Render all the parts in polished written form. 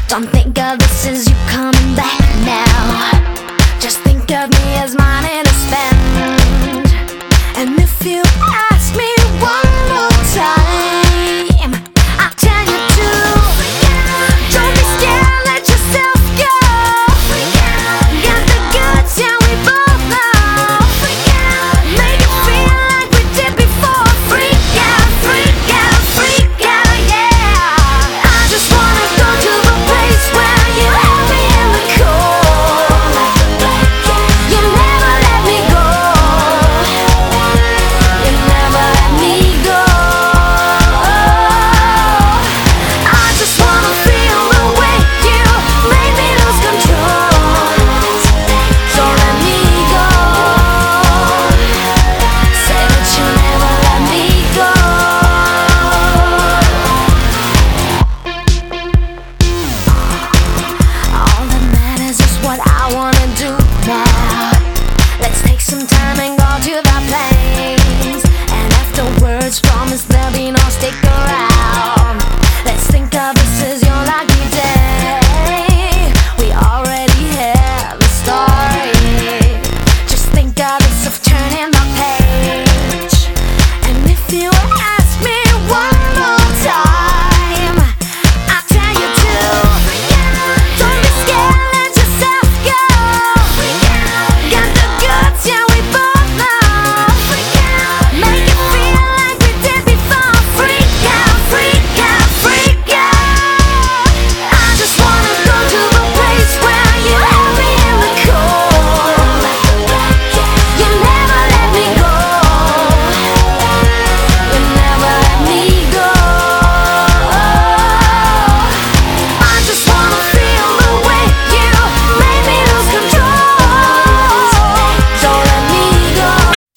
Don't think of this as you coming back now. Just think of me as money to spend. And if you ask me one more time, I'll tell you to don't be scared, let yourself go. Got the goods, yeah, we both know. Make it feel like we did before. Freak out, freak out, freak out, yeah. I just wanna go to the place where you have me in the cold. You never let me go. You never let me go. I just wanna feel the way you made me lose control. So let me go. Say that you never let me go. All that matters is what I wanna do now. Let's take some time and go to the place. And afterwards, promise there'll be no stick around. Let's think of this as your lucky day. We already have a story. Just think of this of turning the page. And if you ask me one more time, I'll tell you to don't be scared, let yourself go. Got the goods, yeah, we both know. Make it feel like we did before. Freak out, freak out, freak out. I just wanna go to the place where you have me in the cold. You never let me go. You never let me go. I just wanna feel the way you made me lose control. So let me go.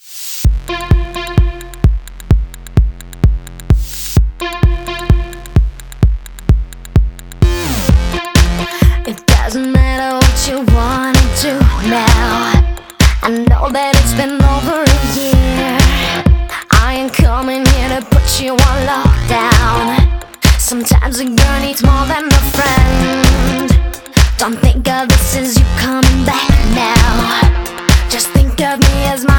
It doesn't matter what you wanna do now. I know that it's been over a year. I ain't coming here to put you on lockdown. Sometimes a girl needs more than a friend. Don't think of this as you coming back now. Just think of me as my